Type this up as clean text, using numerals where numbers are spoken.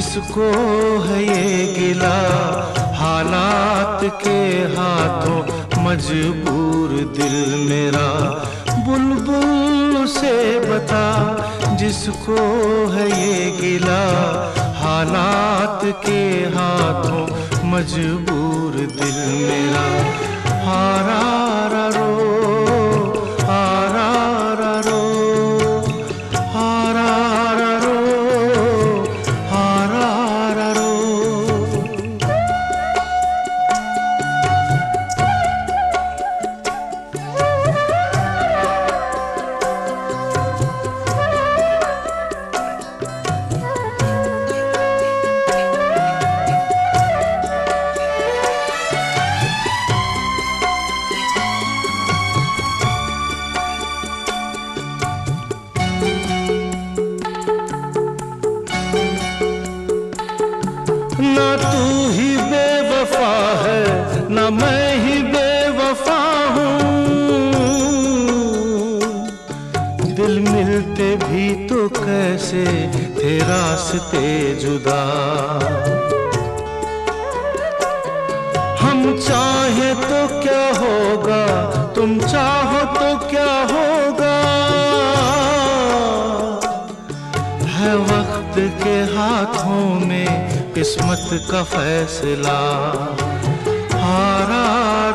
जिसको है ये गिला हालात के हाथों मजबूर दिल मेरा। बुलबुल से बता जिसको है ये गिला हालात के हाथों मजबूर दिल मेरा। हारा रा रो हारा रा रो हारा रा रो हारा रा रो। ना तू ही बेवफा है ना मैं ही बेवफा हूँ। दिल मिलते भी तो कैसे थे रास्ते जुदा। हम चाहे तो क्या होगा तुम चाहो तो क्या होगा। है वक्त के हाथों में किस्मत का फैसला। हारा